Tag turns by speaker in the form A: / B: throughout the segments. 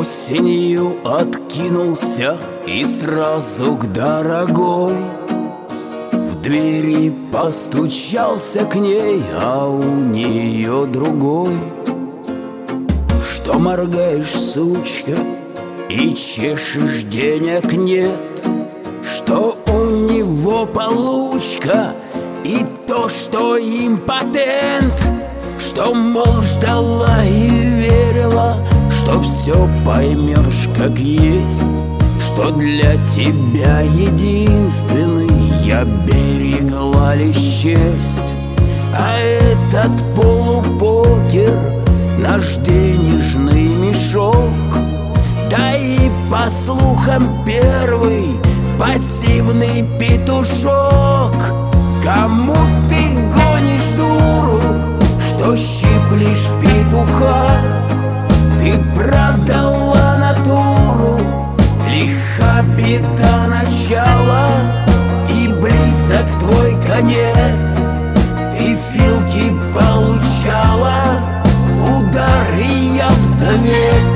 A: Осенью откинулся и сразу к дорогой. В двери постучался к ней, а у нее другой. Что моргаешь, сучка, и чешешь, денег нет? Что у него получка, и то, что импотент? Что, мол, ждала и верила, что все поймешь как есть, что для тебя единственный я берегла лишь честь. А этот полупокер — наш денежный мешок, да и, по слухам, первый пассивный петушок. Кому ты гонишь, дуру, что щиплешь петуха? Ты продала натуру, лиха беда начала, и близок твой конец. Ты филки получала, удар, и я вдовец.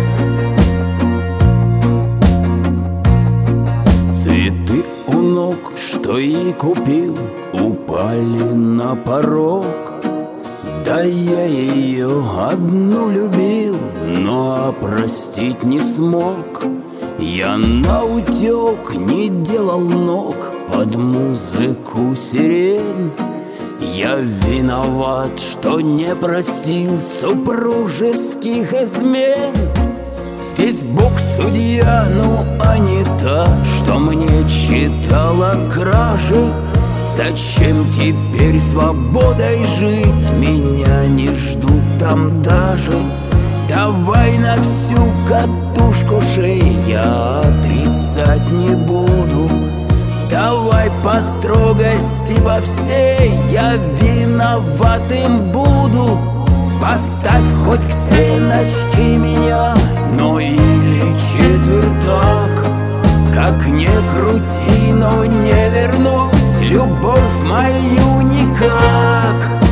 A: Цветы у ног, что и купил, упали на порог. Да я ее одну любил, но простить не смог. Я наутек не делал ног под музыку сирен. Я виноват, что не простил супружеских измен. Здесь Бог судья, ну а не та, что мне читала кражи. Зачем теперь свободой жить? Меня не ждут там даже. Давай на всю катушку шеи, я отрицать не буду. Давай по строгости по всей я виноватым буду. Поставь хоть к стеночке меня, ну или четвертак. Как ни крути, но не вернуть любовь мою никак.